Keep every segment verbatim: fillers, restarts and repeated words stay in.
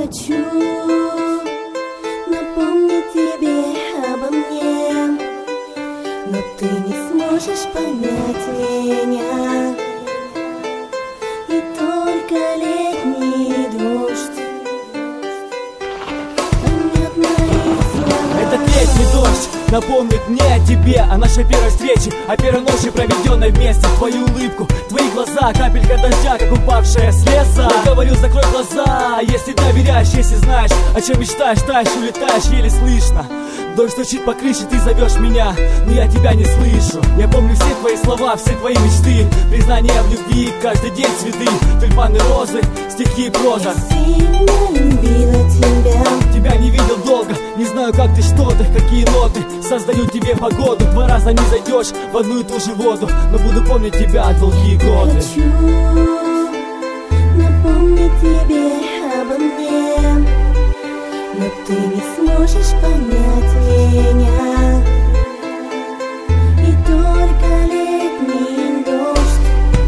хочу напомнить тебе обо мне, но ты не сможешь понять меня. И только летний дождь поймет мои слова. Этот летний дождь напомнит мне о тебе, о нашей первой встрече, о первой ночи, проведенной вместе. Твою улыбку, твои глаза, капелька дождя, как упавшая слеза. Я говорю, закрой глаза, если доверяешь, если знаешь, о чем мечтаешь, таешь, улетаешь, еле слышно. Дождь стучит по крыше, ты зовешь меня, но я тебя не слышу. Я помню все твои слова, все твои мечты, признания в любви, каждый день цветы, тюльпаны, розы, стихи и проза. Я сильно любила тебя. Тебя не видел долго, не знаю, как ты, что ты, какие ноты. Создаю тебе погоду, два раза не зайдешь в одну и ту же воду, но буду помнить тебя долгие годы. Хочу напомнить тебе обо мне, но ты не сможешь понять меня. И только летний дождь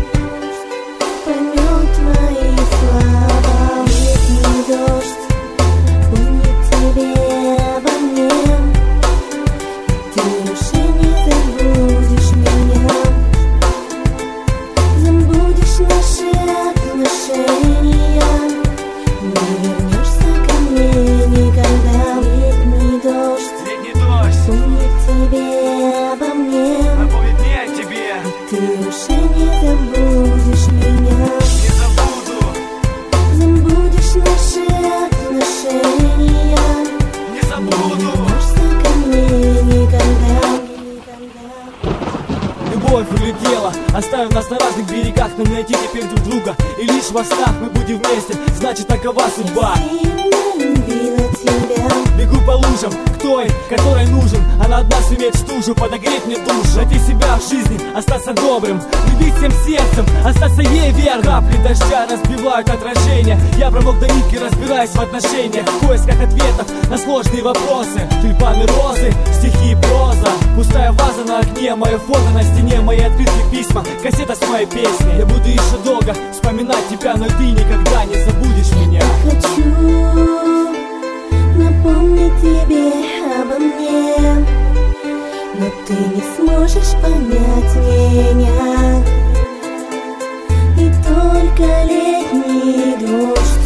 поймет мои слова. Летний дождь помнит тебе обо мне, и ты уже не забудешь меня. Забудешь наши отношения, не вернешься ко мне никогда. Летний дождь, Летний дождь помнит тебе обо мне, напомнит мне о тебе. ты уже не забудешь меня. Не забуду, Забудешь наши отношения, не забуду. не вернешься ко мне никогда. Любовь улетела, оставив нас на разных берегах, но найти теперь друг друга. И лишь во снах мы будем вместе, значит такова судьба. Сильно любила тебя. Бегу по лужам к той, которой нужен. Она одна сумеет стужу подогреть мне душу. Найти себя в жизни, остаться добрым, любить всем сердцем, остаться ей верным. Капли дождя разбивают отражение. Я промок до нитки, разбираюсь в отношениях, в поисках ответов на сложные вопросы. Тюльпаны, розы, стихи и проза. Пустая ваза на окне, мое фото на стене, мои открытые письма, кассета с моей песней. Я буду еще долго вспоминать тебя, но ты никогда не забудешь меня. Хочу напомнить тебе обо мне, но ты не сможешь понять меня. И только летний дождь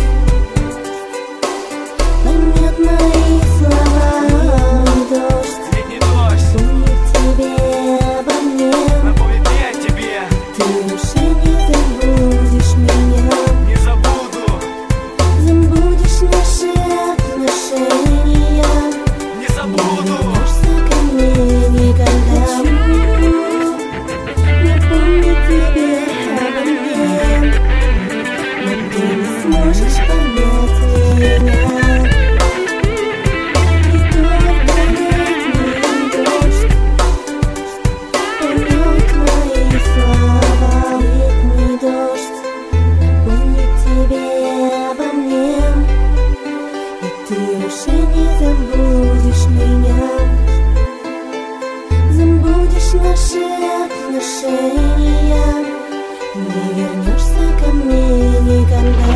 поймет мои слова. Дождь Летний дождь помнит тебе обо мне, напомнит мне о тебе. ты уже не забудешь меня. Не забуду, Забудешь наши отношения, не забуду. вернешься ко мне никогда. Напомнить тебе обо мне, но ты не сможешь понять меня. И только летний дождь поймет мои слова. Летний дождь напомнит тебе обо мне, и ты уже не забудешь меня. Забудешь наши отношения, не вернешься ко мне никогда.